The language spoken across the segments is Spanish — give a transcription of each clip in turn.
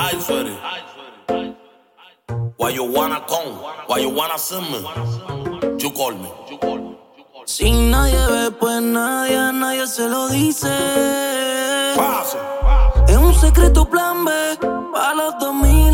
Ay, sweetie. Why you wanna come? Why you wanna see me? You call me. Si nadie ve, pues nadie se lo dice. Paso. Es un secreto plan B pa' los 2000.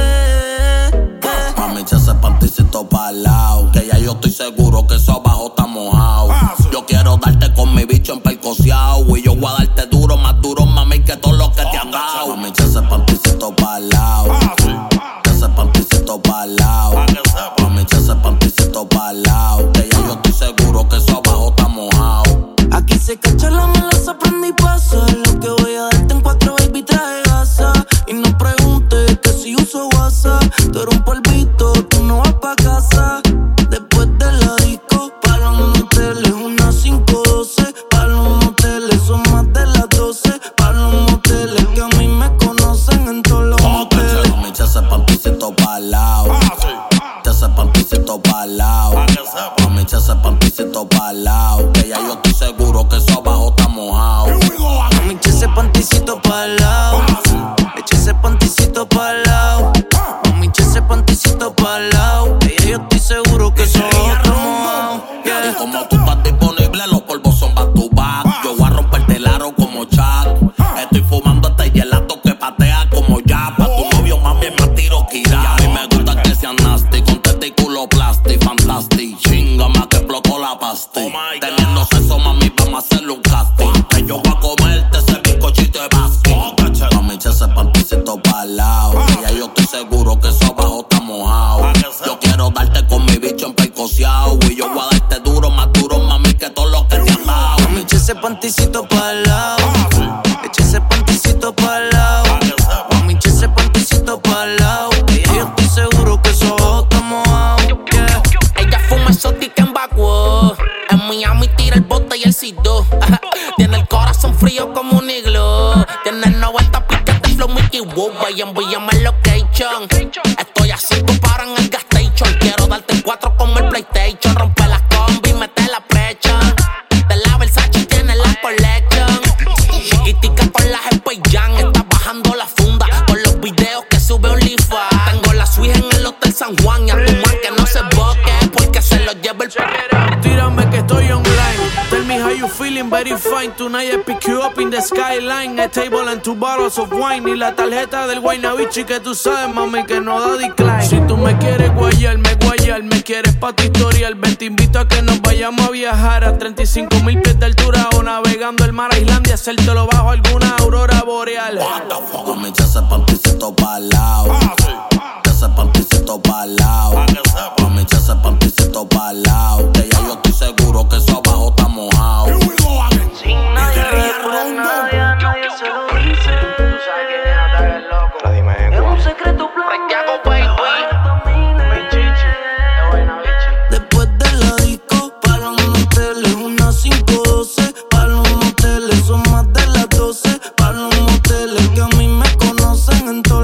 Mami, echa ese panticito pa'l lado, que ya yo estoy seguro que eso abajo está mojado. Yo quiero darte con mi bicho empercoceado, y yo voy a darte duro, más duro, mami, que todo lo que te han dado. Mami, echa ese panticito pa'l lado, echa ese panticito pa'l lado. Mami, echa ese panticito pa'l lado, que ya yo estoy seguro que eso abajo está mojado. Aquí se cacha la mala, se prende y pasa. Lo que voy a darte en 4, baby, trae gasa. Y no preguntes que si uso WhatsApp. Tú eres un polvito, tú no vas pa' casa. Después de la disco, pa' los moteles, una 512. Pa' los moteles, son más de las 12. Pa' los moteles, que a mí me conocen en todos los moteles. Mami, echa ese panticito pa'l lado, echa ese panticito pa'l lado. Mami, echa ese panticito pa'l lado, que ya yo estoy seguro que eso abajo está mojado. Mami, echa ese panticito pa'l lado, echa ese panticito pa'l lado. Mami, echa ese panticito pa'l lado, que ya yo estoy seguro que eso está mojado. Y como tú estás disponible, los polvos son back to back. Yo voy a romperte el aro como Chuck. Estoy fumando este gelato que patea como ya. Pa' tu novio, mami, me tiro Kira. Y a mí me gusta que sean nasty, con testículo plastic, fantastic. Chinga más que explotó la pasti. Teniendo sexo, mami, vamos a hacerle un casting. Que yo voy a comerte ese bizcochito de baskin. Mami, echa ese panticito pa'l lado, que ya yo estoy seguro que eso abajo está mojado. Yo quiero darte con mi bicho empercoceado, y yo voy a darte duro, más duro, mami, que todo lo que te han dado. Mami, echa ese panticito pa'l lado, echa ese panticito pa'l lado. Mami, echa ese panticito pa'l lado, que ya yo estoy seguro que eso abajo está mojado. Yeah. Ella fuma exótica en Backwood. En Miami tira el bote y el C2. Tiene el corazón frío como un iglú. Tiene 90 piquetes flow Mickey Woo. Envíame el location. Estoy a 5 para en el gas station. Quiero darte 4 como el PlayStation. Rompe las combi, mete la presión. De la Versace tiene la collection. Chiquitica con las Space Jam. Está bajando la funda con los videos que sube OnlyFans. Tengo la suite en el Hotel San Juan. Y a tu man que no se boque porque se lo lleva el Tírame que estoy online. Tell me how you feeling, very fine. Tonight I pick you up in the skyline. A table and 2 bottles of wine. Y la tarjeta del Guaynabichi que tú sabes, mami, que no da decline. Si tú me quieres guayar, me quieres pa' tu historial. Ven, te invito a que nos vayamos a viajar a 35,000 pies de altura o navegando el mar a Islandia, hacértelo bajo alguna aurora boreal. Mami, echa ese panticito pa'l lado, echa ese panticito pa'l lado. Mami, echa ese panticito pa'l lado, que ya yo estoy seguro que eso abajo está mojado. Si nadie ve, pues nadie se lo dice. Tú sabes que deja el loco. Es un secreto plan. Después de la disco, pa' los moteles, una 512. Pa' los moteles, son más de las 12. Pa' los moteles, que a mí me conocen en todo.